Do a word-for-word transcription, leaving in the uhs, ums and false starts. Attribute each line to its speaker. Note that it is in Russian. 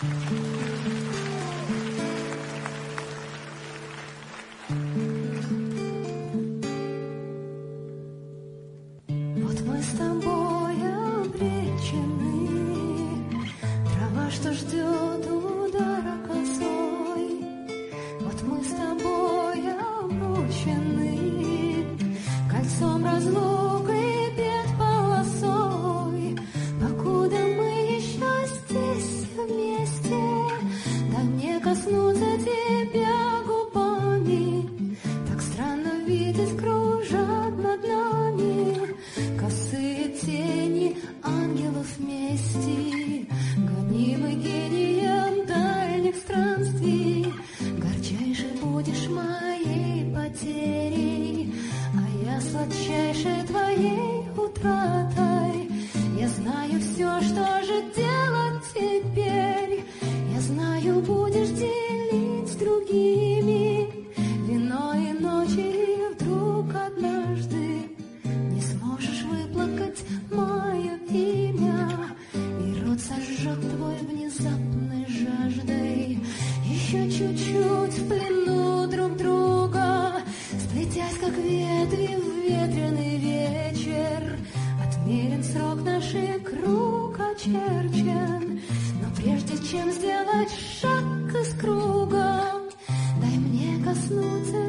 Speaker 1: Вот мы с тобой обречены, трава, что ждет удара косой. Вот мы с тобой обручены, кольцом разлукой бед полосой. Покуда мы еще здесь вместе, дай мне коснуться тебя губами. Так странно видеть, кружат над нами косые тени ангелов мести, гонимый гением дальних странствий. Горчайшей будешь моей потерей, а я сладчайшей твоей утратой. Я знаю все, что же делать теперь. Я знаю, будешь делить с другими вино и ночи, и вдруг однажды не сможешь выплакать мое имя, и рот сожжет твой внезапной жаждой. Еще чуть-чуть в плену друг друга, сплетясь, как ветви в ветреный вечер. Отмерен срок, наш круг очерчен, но прежде чем сделать шаг из круга, дай мне коснуться